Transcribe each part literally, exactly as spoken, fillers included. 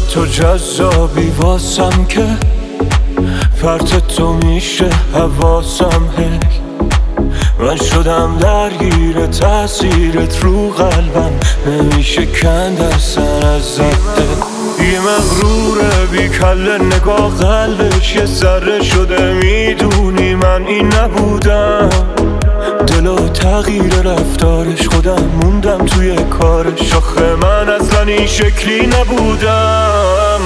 تو جذابی واسم که پرت تو میشه حواسم هی من شدم درگیر تأثیرت رو قلبم نمیشه کند اصلا ازت یه مغروره بی کله نگاه قلبش یه ذره شده میدونی من این نبودم دل و تغییر رفتارش خودم موندم توی کارش آخه من اصلا این شکلی نبودم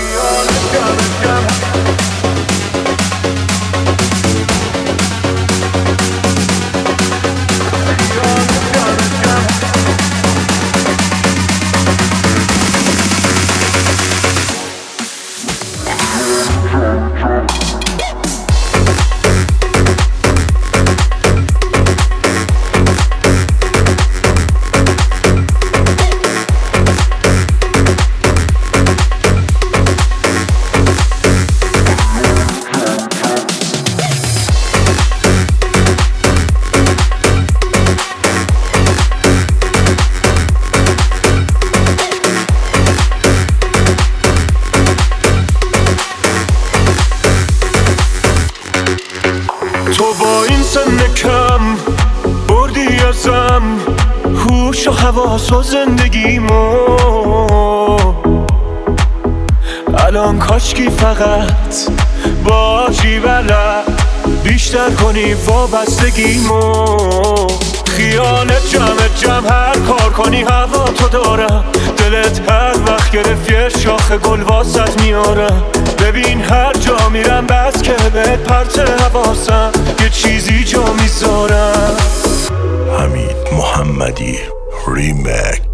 تو با این سن کم بردی ازم هوش و حواس و زندگیمو الان کاشکی فقط باشی بلد بیشتر کنی وابستگیمو خیالت جمع جمع هر کار کنی هوا تو دارم دلت هر وقت گرفت یه شاخ گل واسط میارم ببین هر جا میرم بس که بهت پرت حواسم یه چیزی جا میذارم حمید محمدی ریمکس.